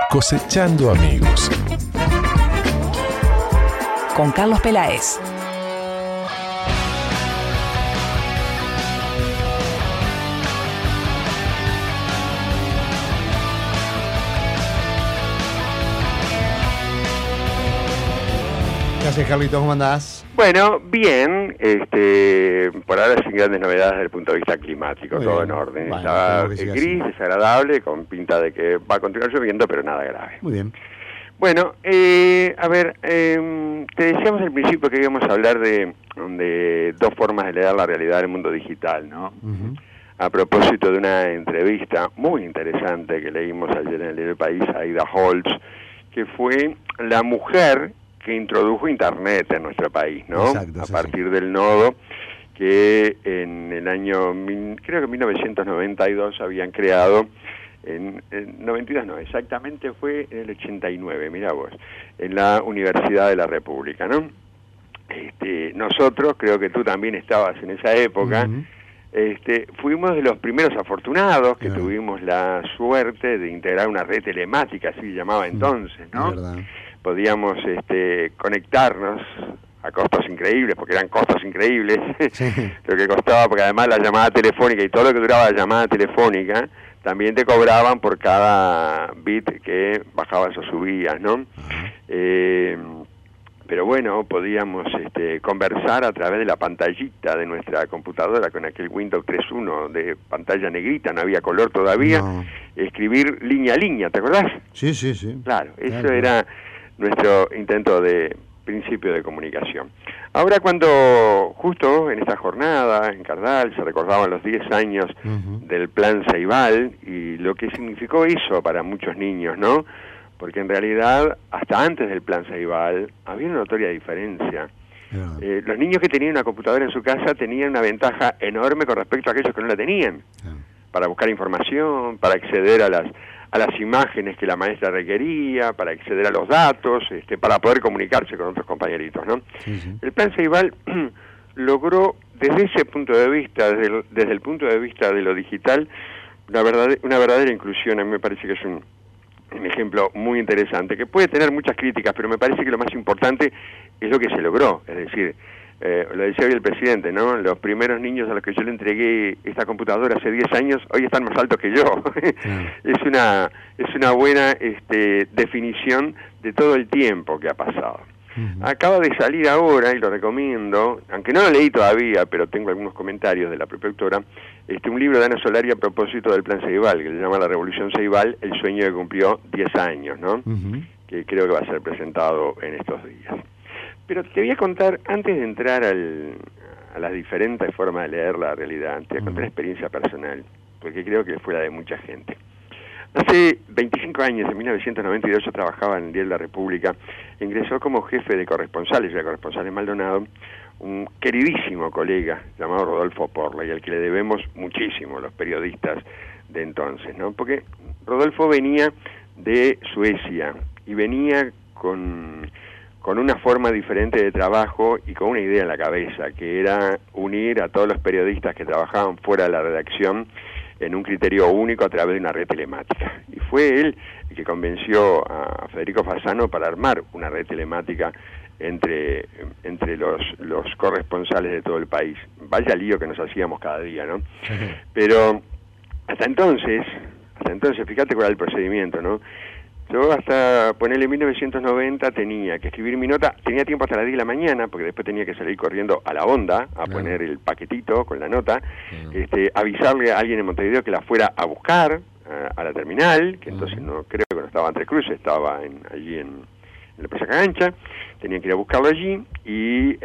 Cosechando amigos. Con Carlos Peláez. ¿Qué haces, Carlito? ¿Cómo andás? Bueno, bien, por ahora sin grandes novedades desde el punto de vista climático, todo en orden. Bueno, Estaba gris, así, desagradable, con pinta de que va a continuar lloviendo, pero nada grave. Muy bien. Bueno, a ver, te decíamos al principio que íbamos a hablar de dos formas de leer la realidad del mundo digital, ¿no? Uh-huh. A propósito de una entrevista muy interesante que leímos ayer en el diario El País a Ida Holtz, que fue la mujer que introdujo Internet en nuestro país, ¿no? Exacto, a sí, partir del nodo que en el año, creo que 1992 habían creado, en 92 no, exactamente fue en el 89, mira vos, en la Universidad de la República, ¿no? Nosotros, creo que tú también estabas en esa época, fuimos de los primeros afortunados que tuvimos la suerte de integrar una red telemática, así se llamaba entonces, ¿no? Verdad. Podíamos conectarnos a costos increíbles, porque eran costos increíbles, Sí. lo que costaba, porque además la llamada telefónica y todo lo que duraba la llamada telefónica, también te cobraban por cada bit que bajabas o subías, ¿no? Pero bueno, podíamos conversar a través de la pantallita de nuestra computadora con aquel Windows 3.1 de pantalla negrita, no había color todavía, escribir línea a línea, ¿te acordás? Sí, sí, sí. Claro, eso era nuestro intento de principio de comunicación. Ahora cuando justo en esta jornada en Cardal se recordaban los 10 años del Plan Ceibal y lo que significó eso para muchos niños, ¿no? Porque en realidad hasta antes del Plan Ceibal había una notoria diferencia. Los niños que tenían una computadora en su casa tenían una ventaja enorme con respecto a aquellos que no la tenían, para buscar información, para acceder a las imágenes que la maestra requería, para acceder a los datos, para poder comunicarse con otros compañeritos, ¿no? Sí, sí. El Plan Ceibal logró, desde ese punto de vista, desde el punto de vista de lo digital, una verdadera inclusión. A mí me parece que es un ejemplo muy interesante, que puede tener muchas críticas, pero me parece que lo más importante es lo que se logró, es decir, lo decía hoy el presidente, ¿no? Los primeros niños a los que yo le entregué esta computadora hace 10 años, hoy están más altos que yo. Es una buena definición de todo el tiempo que ha pasado. Acaba de salir ahora, y lo recomiendo, aunque no lo leí todavía, pero tengo algunos comentarios de la propia autora, un libro de Ana Solari a propósito del Plan Ceibal, que se llama La Revolución Ceibal, el sueño que cumplió 10 años, ¿no? Que creo que va a ser presentado en estos días. Pero te voy a contar, antes de entrar a las diferentes formas de leer la realidad, te voy a contar una experiencia personal, porque creo que fue la de mucha gente. Hace 25 años, en 1992, yo trabajaba en el diario La República, ingresó como jefe de corresponsales, yo era corresponsal en Maldonado, un queridísimo colega llamado Rodolfo Porla, y al que le debemos muchísimo los periodistas de entonces, ¿no? Porque Rodolfo venía de Suecia, y venía con una forma diferente de trabajo y con una idea en la cabeza, que era unir a todos los periodistas que trabajaban fuera de la redacción en un criterio único a través de una red telemática. Y fue él el que convenció a Federico Fasano para armar una red telemática entre los corresponsales de todo el país. Vaya lío que nos hacíamos cada día, ¿no? Pero hasta entonces, fíjate cuál era el procedimiento, ¿no? Yo hasta ponerle 1990 tenía que escribir mi nota, tenía tiempo hasta las 10 de la mañana, porque después tenía que salir corriendo a la onda, a poner el paquetito con la nota, avisarle a alguien en Montevideo que la fuera a buscar a la terminal, que entonces no creo que no estaba en Tres Cruces, estaba allí en la Plaza Cagancha, tenía que ir a buscarlo allí, y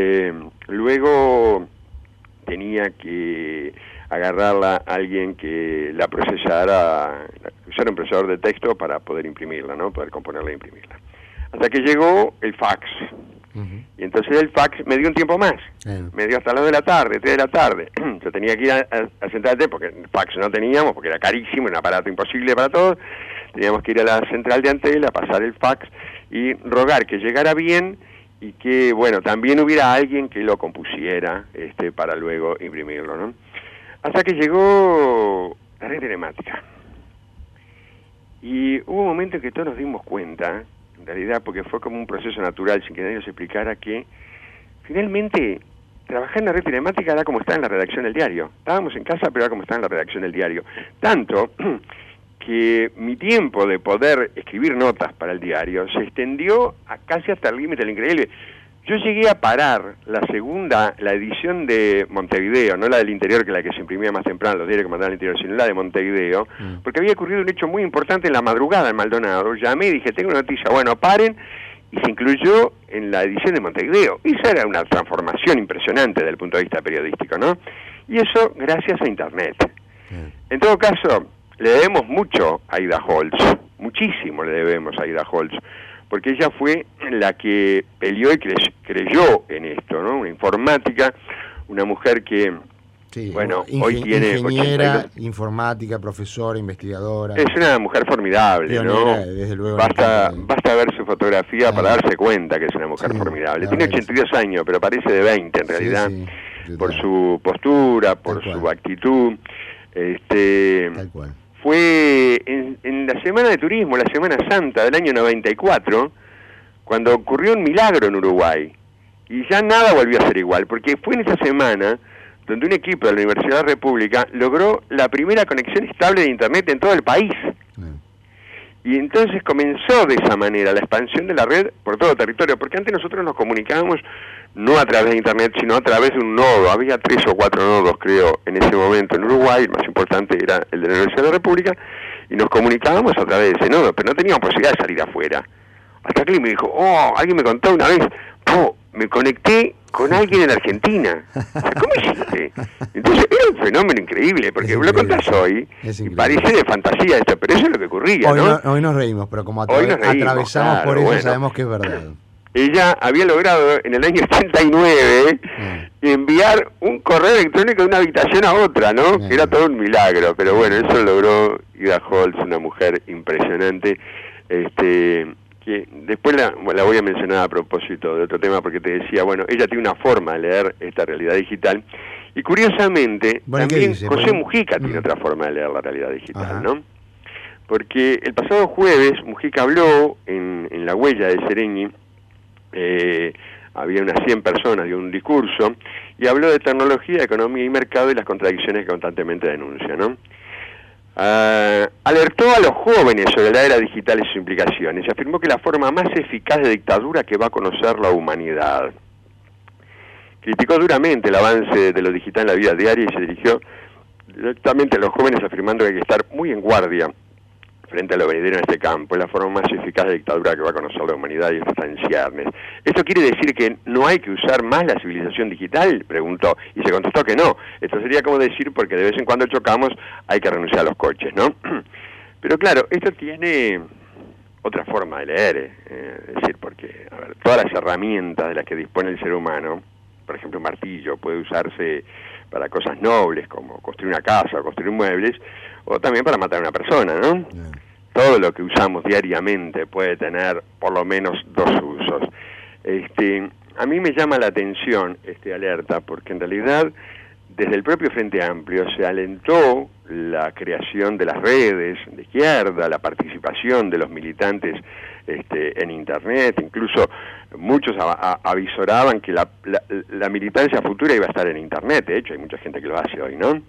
luego tenía que agarrarla a alguien que la procesara, usar un procesador de texto para poder imprimirla, ¿no? Poder componerla e imprimirla. Hasta que llegó el fax. Y entonces el fax me dio un tiempo más. Me dio hasta las 2 de la tarde, 3 de la tarde. Yo tenía que ir a Central de Antel, porque el fax no teníamos, porque era carísimo, un aparato imposible para todos. Teníamos que ir a la Central de Antel a pasar el fax y rogar que llegara bien y que, bueno, también hubiera alguien que lo compusiera para luego imprimirlo, ¿no? Hasta que llegó la red telemática. Y hubo un momento en que todos nos dimos cuenta, en realidad, porque fue como un proceso natural, sin que nadie nos explicara, que finalmente trabajar en la red telemática era como estar en la redacción del diario. Estábamos en casa, pero era como estar en la redacción del diario. Tanto que mi tiempo de poder escribir notas para el diario se extendió a casi hasta el límite del increíble. Yo llegué a parar la edición de Montevideo, no la del interior, que es la que se imprimía más temprano, los diarios que mandaban al interior, sino la de Montevideo, porque había ocurrido un hecho muy importante en la madrugada en Maldonado. Llamé y dije, tengo una noticia, bueno, paren, y se incluyó en la edición de Montevideo. Y esa era una transformación impresionante desde el punto de vista periodístico, ¿no? Y eso gracias a Internet. En todo caso, le debemos mucho a Ida Holz, muchísimo le debemos a Ida Holz, porque ella fue la que peleó y creyó en esto, ¿no? Una informática, una mujer que, bueno, hoy tiene ingeniera, informática, profesora, investigadora. Es una mujer formidable, pionera, ¿no? Desde luego. Basta ver su fotografía para darse cuenta que es una mujer formidable. Tiene 82 años, pero parece de 20 en realidad, por su postura, por su actitud. Tal cual. Fue en la Semana de Turismo, la Semana Santa del año 94, cuando ocurrió un milagro en Uruguay. Y ya nada volvió a ser igual, porque fue en esa semana donde un equipo de la Universidad de la República logró la primera conexión estable de Internet en todo el país. Y entonces comenzó de esa manera la expansión de la red por todo el territorio, porque antes nosotros nos comunicábamos no a través de Internet, sino a través de un nodo. Había 3 o 4 nodos, creo, en ese momento en Uruguay. El más importante era el de la Universidad de la República, y nos comunicábamos a través de ese nodo, pero no teníamos posibilidad de salir afuera. Hasta que me dijo, alguien me contó una vez, me conecté con alguien en Argentina. ¿Cómo hiciste? Entonces era un fenómeno increíble, porque lo contás hoy y parece de fantasía esto, pero eso es lo que ocurría, ¿no? Hoy nos reímos, pero como atravesamos, claro, por eso sabemos que es verdad. Ella había logrado en el año 89 enviar un correo electrónico de una habitación a otra, ¿no? Que era todo un milagro, pero bueno, eso lo logró Ida Holz, una mujer impresionante, que después la voy a mencionar a propósito de otro tema, porque te decía, bueno, ella tiene una forma de leer esta realidad digital, y curiosamente, también José Mujica tiene otra forma de leer la realidad digital, ¿no? Porque el pasado jueves Mujica habló en La Huella de Sereñi, había unas 100 personas, dio un discurso, y habló de tecnología, economía y mercado y las contradicciones que constantemente denuncia, ¿no? Alertó a los jóvenes sobre la era digital y sus implicaciones, y afirmó que la forma más eficaz de dictadura que va a conocer la humanidad. Criticó duramente el avance de lo digital en la vida diaria y se dirigió directamente a los jóvenes, afirmando que hay que estar muy en guardia frente a lo venidero en este campo. Es la forma más eficaz de dictadura que va a conocer la humanidad, y esto está en ciernes. ¿Esto quiere decir que no hay que usar más la civilización digital?, preguntó, y se contestó que no. Esto sería como decir, porque de vez en cuando chocamos, hay que renunciar a los coches, ¿no? Pero claro, esto tiene otra forma de leer, es decir, porque, a ver, todas las herramientas de las que dispone el ser humano, por ejemplo, un martillo puede usarse para cosas nobles, como construir una casa o construir muebles, o también para matar a una persona, ¿no? Todo lo que usamos diariamente puede tener por lo menos 2 usos. A mí me llama la atención alerta, porque en realidad desde el propio Frente Amplio se alentó la creación de las redes de izquierda, la participación de los militantes en Internet, incluso muchos avisoraban que la militancia futura iba a estar en Internet. De hecho, hay mucha gente que lo hace hoy, ¿no?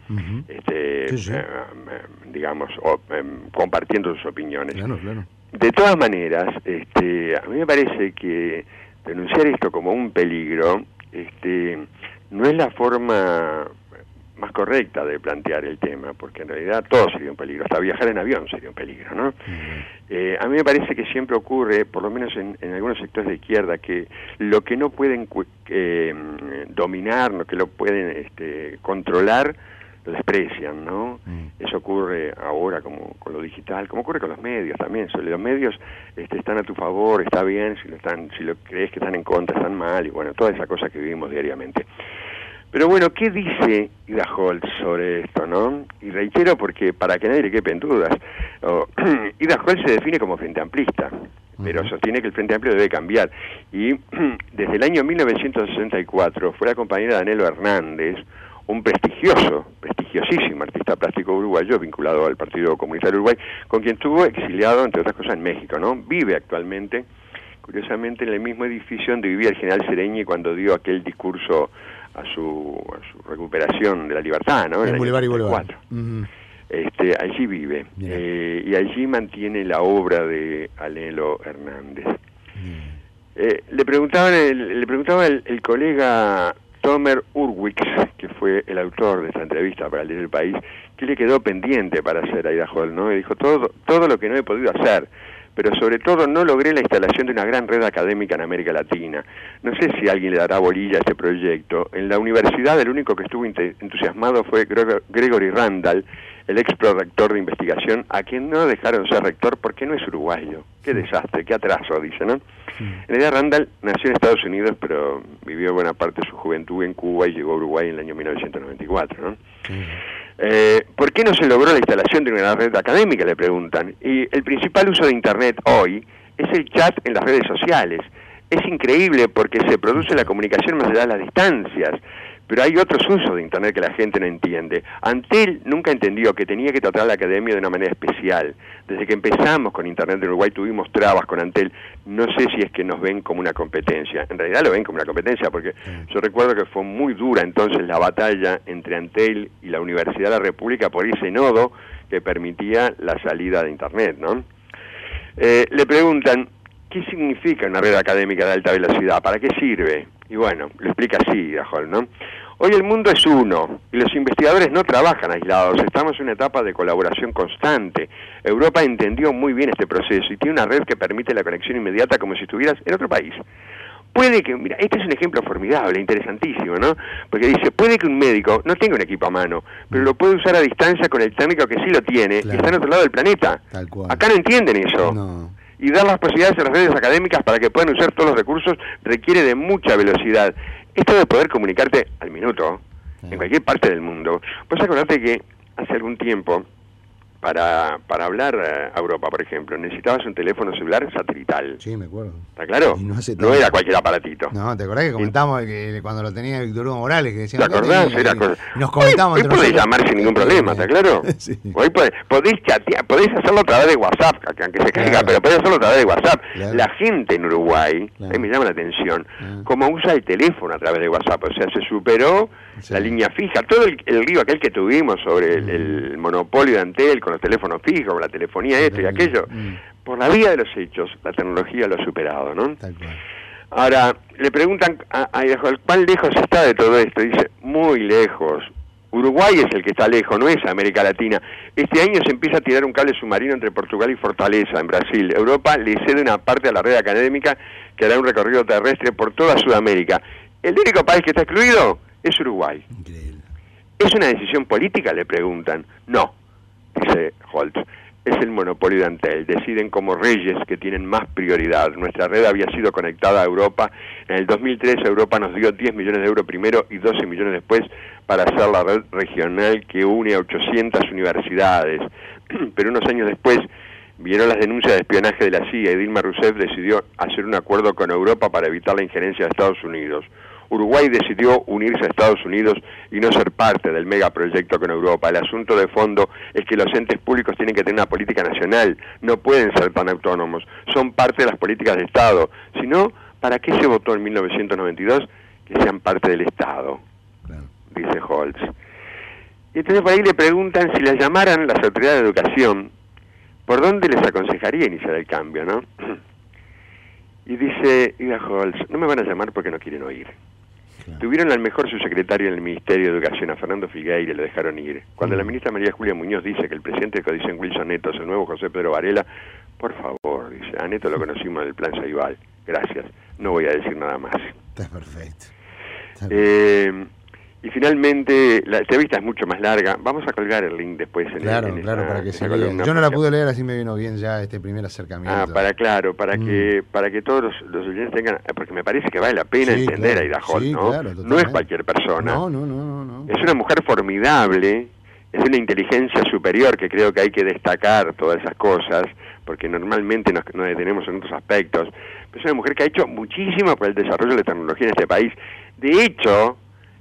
Digamos, compartiendo sus opiniones. Claro. De todas maneras, a mí me parece que denunciar esto como un peligro no es la forma más correcta de plantear el tema, porque en realidad todo sería un peligro, hasta viajar en avión sería un peligro, ¿no? A mí me parece que siempre ocurre, por lo menos en algunos sectores de izquierda, que lo que no pueden dominar, lo que lo pueden controlar, lo desprecian, ¿no? Eso ocurre ahora como con lo digital, como ocurre con los medios también. Los medios están a tu favor, está bien, si lo crees que están en contra, están mal, y bueno, toda esa cosa que vivimos diariamente. Pero bueno, ¿qué dice Ida Holz sobre esto, no? Y reitero, porque para que nadie le quepe en dudas, Ida Holz se define como frente amplista, pero sostiene que el Frente Amplio debe cambiar. Y desde el año 1964 fue la compañera de Anhelo Hernández, un prestigiosísimo artista plástico uruguayo vinculado al Partido Comunista del Uruguay, con quien estuvo exiliado, entre otras cosas, en México, ¿no? Vive actualmente, curiosamente, en el mismo edificio donde vivía el general Sereñi cuando dio aquel discurso a su recuperación de la libertad, ¿no? En Bolívar y Bolívar. Allí vive, y allí mantiene la obra de Anhelo Hernández. Le preguntaba el colega Tomer Urwix, que fue el autor de esta entrevista para el diario El País, que le quedó pendiente para hacer a Ida Hall, ¿no? Y dijo, todo lo que no he podido hacer, pero sobre todo no logré la instalación de una gran red académica en América Latina. No sé si alguien le dará bolilla a este proyecto. En la universidad el único que estuvo entusiasmado fue Gregory Randall, el ex prorector de investigación, a quien no dejaron ser rector porque no es uruguayo. Qué desastre, qué atraso, dice, ¿no? En realidad Randall nació en Estados Unidos, pero vivió buena parte de su juventud en Cuba y llegó a Uruguay en el año 1994, ¿no? ¿Por qué no se logró la instalación de una red académica?, le preguntan. Y el principal uso de Internet hoy es el chat en las redes sociales. Es increíble porque se produce la comunicación más allá de las distancias, pero hay otros usos de Internet que la gente no entiende. Antel nunca entendió que tenía que tratar a la academia de una manera especial. Desde que empezamos con Internet en Uruguay tuvimos trabas con Antel. No sé si es que nos ven como una competencia. En realidad lo ven como una competencia porque yo recuerdo que fue muy dura entonces la batalla entre Antel y la Universidad de la República por ese nodo que permitía la salida de Internet, ¿no? Le preguntan, ¿qué significa una red académica de alta velocidad? ¿Para qué sirve? Y bueno, lo explica así, Dajol, ¿no? Hoy el mundo es uno, y los investigadores no trabajan aislados, estamos en una etapa de colaboración constante. Europa entendió muy bien este proceso y tiene una red que permite la conexión inmediata como si estuvieras en otro país. Puede que, mira, este es un ejemplo formidable, interesantísimo, ¿no? Porque dice, puede que un médico no tenga un equipo a mano, pero lo puede usar a distancia con el técnico que sí lo tiene, claro, y está en otro lado del planeta. Tal cual. Acá no entienden eso. No. Y dar las posibilidades a las redes académicas para que puedan usar todos los recursos requiere de mucha velocidad. Esto de poder comunicarte al minuto, en cualquier parte del mundo. Vos acordate que hace algún tiempo, para hablar a Europa, por ejemplo, necesitabas un teléfono celular satelital. Sí, me acuerdo. ¿Está claro? Y no era cualquier aparatito. No, ¿te acordás que comentamos que cuando lo tenía Víctor Hugo Morales? Que decía, ¿te acordás? Era cosa. Y nos comentamos hoy podés llamar sin ningún problema, ¿está claro? Sí. Hoy podés chatear, podés hacerlo a través de WhatsApp, aunque se caiga, claro, pero podés hacerlo a través de WhatsApp. Claro. La gente en Uruguay, claro, ahí me llama la atención, cómo usa el teléfono a través de WhatsApp. O sea, se superó la línea fija. Todo el lío aquel que tuvimos sobre el monopolio de Antel con los teléfonos fijos, con la telefonía esto y aquello, por la vía de los hechos, la tecnología lo ha superado, ¿no? Tal cual. Ahora, le preguntan a Idaho, ¿cuán lejos está de todo esto? Dice, muy lejos. Uruguay es el que está lejos, no es América Latina. Este año se empieza a tirar un cable submarino entre Portugal y Fortaleza, en Brasil. Europa le cede una parte a la red académica que hará un recorrido terrestre por toda Sudamérica. ¿El único país que está excluido? Es Uruguay. Increíble. ¿Es una decisión política?, le preguntan. No, dice Holtz. Es el monopolio de Antel. Deciden como reyes que tienen más prioridad. Nuestra red había sido conectada a Europa. En el 2003 Europa nos dio 10 millones de euros primero y 12 millones después para hacer la red regional que une a 800 universidades. Pero unos años después vieron las denuncias de espionaje de la CIA y Dilma Rousseff decidió hacer un acuerdo con Europa para evitar la injerencia de Estados Unidos. Uruguay decidió unirse a Estados Unidos y no ser parte del megaproyecto con Europa. El asunto de fondo es que los entes públicos tienen que tener una política nacional, no pueden ser tan autónomos, son parte de las políticas de Estado. Si no, ¿para qué se votó en 1992 que sean parte del Estado? Claro. Dice Holtz. Y entonces por ahí le preguntan si las llamaran las autoridades de educación, ¿por dónde les aconsejaría iniciar el cambio, no? Y dice Ida Holtz, no me van a llamar porque no quieren oír. Claro. Tuvieron al mejor subsecretario en el Ministerio de Educación, a Fernando Figueire, lo dejaron ir. Cuando la ministra María Julia Muñoz dice que el presidente de Codicen Wilson Neto es el nuevo José Pedro Varela, por favor, dice, a Neto lo conocimos en el plan Ceibal. Gracias, no voy a decir nada más. Está perfecto. Está perfecto. Y finalmente, la entrevista es mucho más larga. Vamos a colgar el link después en claro, para que se lea. Yo no la pude leer, así me vino bien ya este primer acercamiento. Para que todos los oyentes tengan, porque me parece que vale la pena entender a Ida Holtz, ¿no? Claro, no es cualquier persona. No. Es una mujer formidable, es una inteligencia superior que creo que hay que destacar todas esas cosas, porque normalmente nos detenemos en otros aspectos. Pero es una mujer que ha hecho muchísimo por el desarrollo de la tecnología en este país. De hecho,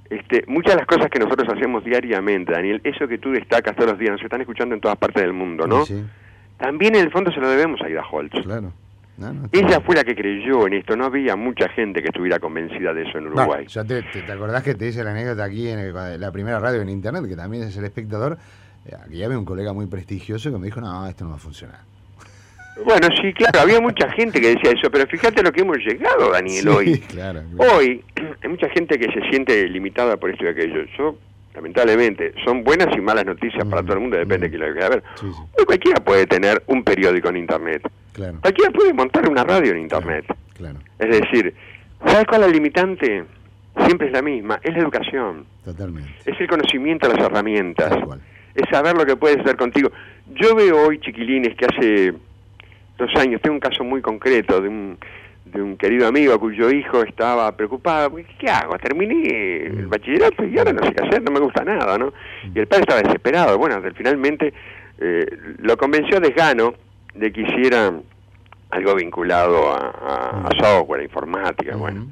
muchas de las cosas que nosotros hacemos diariamente, Daniel, eso que tú destacas todos los días, nos están escuchando en todas partes del mundo, ¿no? Sí. También en el fondo se lo debemos a Aida Holtz. Claro. Ella fue la que creyó en esto, no había mucha gente que estuviera convencida de eso en Uruguay. Ya te acordás que te dice la anécdota aquí en la primera radio en internet, que también es El Espectador, aquí había un colega muy prestigioso que me dijo, no, esto no va a funcionar. Bueno, sí, claro, había mucha gente que decía eso, pero fíjate lo que hemos llegado, Daniel, hoy. Claro. Hoy hay mucha gente que se siente limitada por esto y aquello. Yo, lamentablemente, son buenas y malas noticias para todo el mundo, depende de quién lo quiera ver. Sí. Hoy cualquiera puede tener un periódico en Internet. Claro. Cualquiera puede montar una radio en Internet. Claro. Es decir, ¿sabes cuál es la limitante? Siempre es la misma, es la educación. Totalmente. Es el conocimiento de las herramientas. Tal cual. Es saber lo que puedes hacer contigo. Yo veo hoy, chiquilines, que hace 2 años, tengo un caso muy concreto de un querido amigo cuyo hijo estaba preocupado. ¿Qué hago? Terminé el bachillerato y ahora no sé qué hacer, no me gusta nada, ¿no? Y el padre estaba desesperado. Bueno, finalmente lo convenció a desgano de que hiciera algo vinculado a software, a informática. Bueno,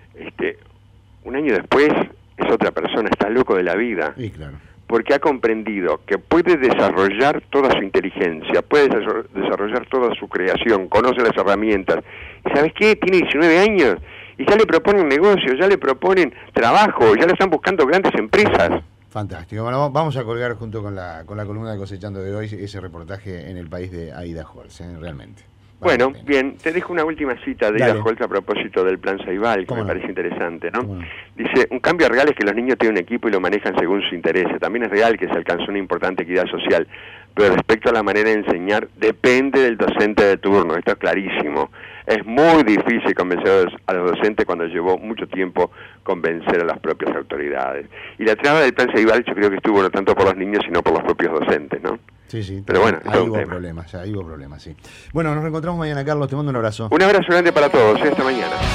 un año después es otra persona, está loco de la vida. Sí, claro. Porque ha comprendido que puede desarrollar toda su inteligencia, puede desarrollar toda su creación, conoce las herramientas. ¿Y sabes qué? Tiene 19 años y ya le proponen negocio, ya le proponen trabajo, ya le están buscando grandes empresas. Fantástico. Bueno, vamos a colgar junto con la columna de Cosechando de hoy ese reportaje en El País de Aida Holtz, realmente. Bueno, bien, te dejo una última cita de Aida Holtz a propósito del Plan Ceibal, que me parece interesante, ¿no? Dice, un cambio real es que los niños tienen un equipo y lo manejan según sus intereses. También es real que se alcanzó una importante equidad social, pero respecto a la manera de enseñar, depende del docente de turno, esto es clarísimo. Es muy difícil convencer a los docentes cuando llevó mucho tiempo convencer a las propias autoridades. Y la traba del Plan Ceibal yo creo que estuvo no tanto por los niños, sino por los propios docentes, ¿no? Sí, pero bueno, ahí hubo problemas, sí. Bueno, nos reencontramos mañana, Carlos, te mando un abrazo. Un abrazo grande para todos, hasta mañana.